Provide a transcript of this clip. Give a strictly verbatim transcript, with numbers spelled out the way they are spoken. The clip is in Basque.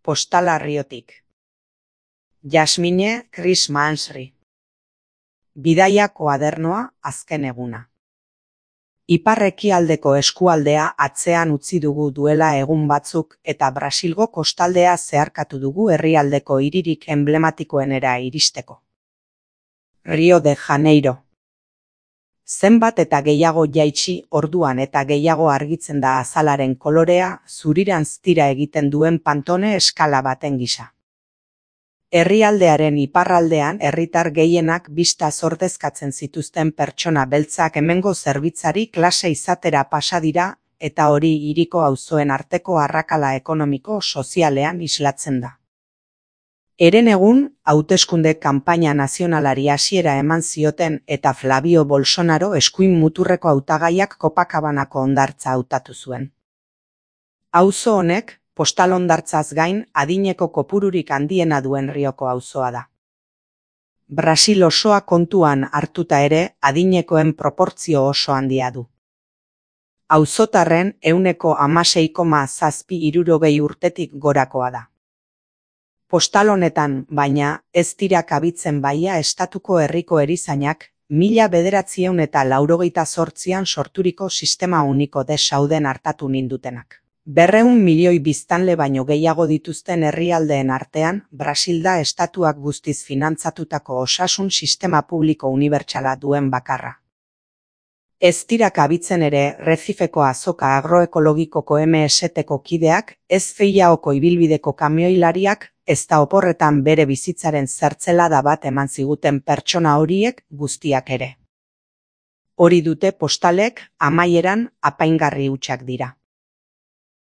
Postala Riotik. Jasmine Chris Mansri. Bidaia koadernoa azken eguna. Ipar-ekialdeko eskualdea atzean utzi dugu duela egun batzuk eta Brasilgo kostaldea zeharkatu dugu herrialdeko hiririk emblematikoenera iristeko. Rio de Janeiro. Zenbat eta gehiago jaitsi orduan eta gehiago argitzen da azalaren kolorea zurirantz tira egiten duen pantone eskala baten gisa. Herrialdearen iparraldean herritar gehienak bista zordezkatzen zituzten pertsona beltzak hemengo zerbitzari klase izatera pasa dira eta hori hiriko auzoen arteko arrakala ekonomiko sozialean islatzen da. Herenegun, hauteskunde kanpaina nazionalari hasiera eman zioten eta Flavio Bolsonaro eskuin muturreko hautagaiak Copacabanako hondartza hautatu zuen. Auzo honek, postal hondartzaz gain adineko kopururik handiena duen Rioko auzoa da. Brasil osoa kontuan hartuta ere adinekoen proportzio oso handia du. Auzotarren ehuneko hamasei koma zazpi hirurogei urtetik gorakoa da. Postal honetan, baina, ez dira kabitzen baia estatuko herriko erizainak, mila bederatziehun eta laurogeita zortzian sorturiko sistema uniko de sauden hartatu nindutenak. Berrehun milioi biztanle baino gehiago dituzten herrialdeen artean, Brasil da estatuak guztiz finantzatutako osasun sistema publiko unibertsala duen bakarra. Ez dira kabitzen ere Recifeko azoka agroekologikoko M S T-ko kideak, ez Feiaoko ibilbideko kamioilariak, ez da oporretan bere bizitzaren zertzelada bat eman ziguten pertsona horiek guztiak ere. Hori dute postalek amaieran apaingarri hutsak dira.